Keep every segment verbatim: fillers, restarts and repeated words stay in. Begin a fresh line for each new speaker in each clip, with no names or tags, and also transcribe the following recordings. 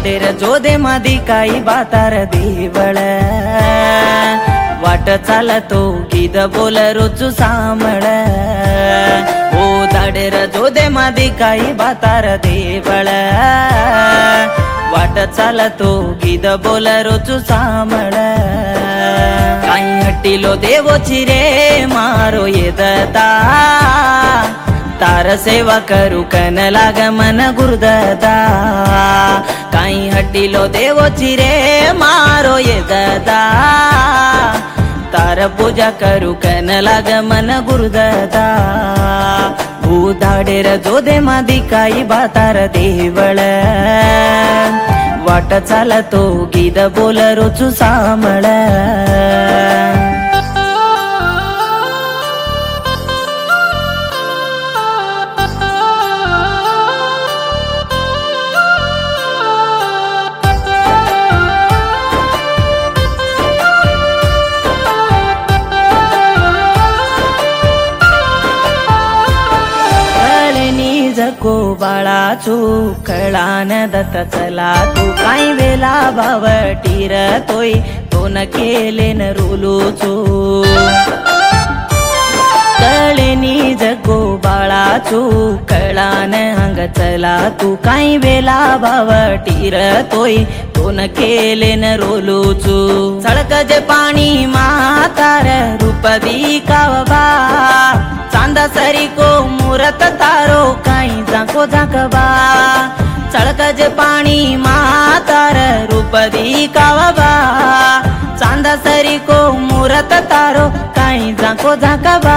दाडेर जोदे मादी काही बातार देवळ वाट चालतो गीत बोल रोजू सामळ ओ दाडेर जोदे मादी काही बातार देवळ वाट चालतो गीत बोल रोजू सामळ काही हट्टिलो देवोची रे मारो येदता तार सेवा करू कन लाग मन गुरुदता काही हट्टिलो देवोची रे मारो येदता तार पूजा करू कन लाग मन गुरुदता दाडेर जोदे मादी काही बातार देवळ वाट चालतो गीत बोल रोजू सामळ को बाळाचू कळान दत्त चला तू काही वेला भावटीर तोय तो न केले न रुलूचू कळेनी जगो बाळाचू कळान अंग चला तू काही वेला भावटीर तोय तो न केले न रोलूचू सळक जे पाणी मातार रूप दी कावबा चांदा सरी को मुरत तारो काही जाको जाकबा चळकज पाणी मातार रूप दी कावबा चांदा सरी को मुरत तारो काही जाको जाकबा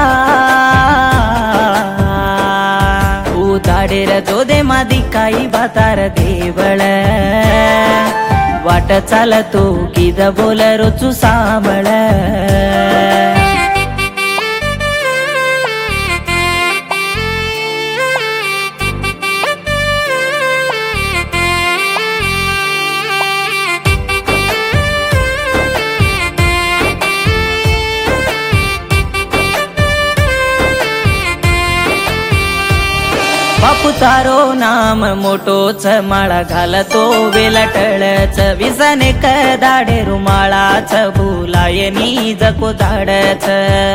ओ दाडेर जोदे मादी काही बातार देवळ वाट चालतो गीत बोल रोजू सामळ बापू तारो नाम मोठोच माळा घालतो वेलटळच विसने क दाडे रुमाळाच भुलायनी जको धाडच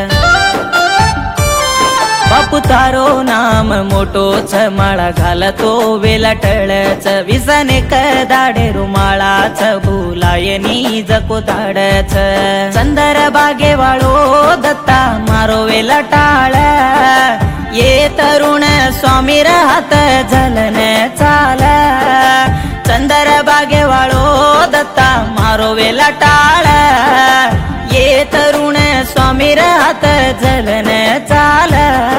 बापू तारो नाम मोठोच माळा घालतो वेलटळच विसने क दाडे रुमाळाच भुलायनी जको धाडच चंदर बागे वाळो दत्ता मारो वेलटाळ ये तरुण स्वामी राहत झलन चाल चंदर बागे वाळो दत्ता मारो वेला टाळ ये तरुण स्वामी राहत झलन चाल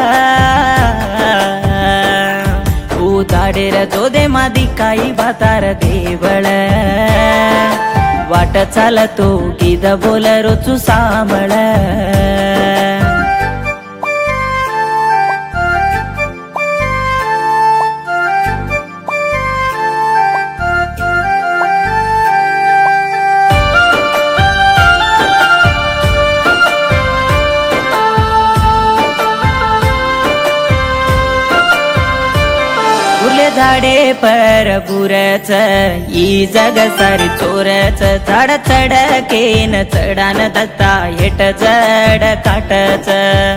ओ दाडेर जोदे मादी काही बातार देवळ वाट चालतो गीत बोल रोजू सामळ झाडे पर बुरच ई जग सारी चोरच झाड चढकेन चढान दत्ता हेट जड काटच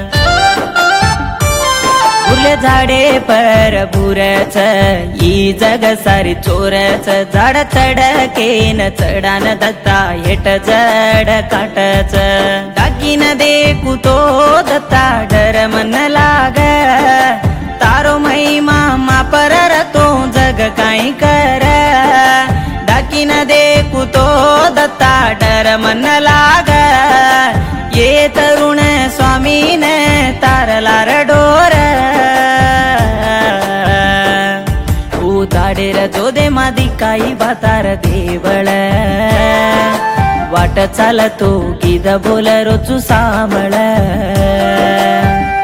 फुले झाडे पर बुरच ई जग सारी चोरच झाड चढकेन चढान दत्ता हेट जड काटच दागिन देखू तो दत्ता डर मन लाग तारो महिमा मापर तो जग काही कर डाकीन देखू तो दत्ता डर मन लाग ये तरुण स्वामीन तारलार डोर ओ दाडेर जोदे मादी काही बातार देवळ वाट चालतो गीत बोल रोजू सामळ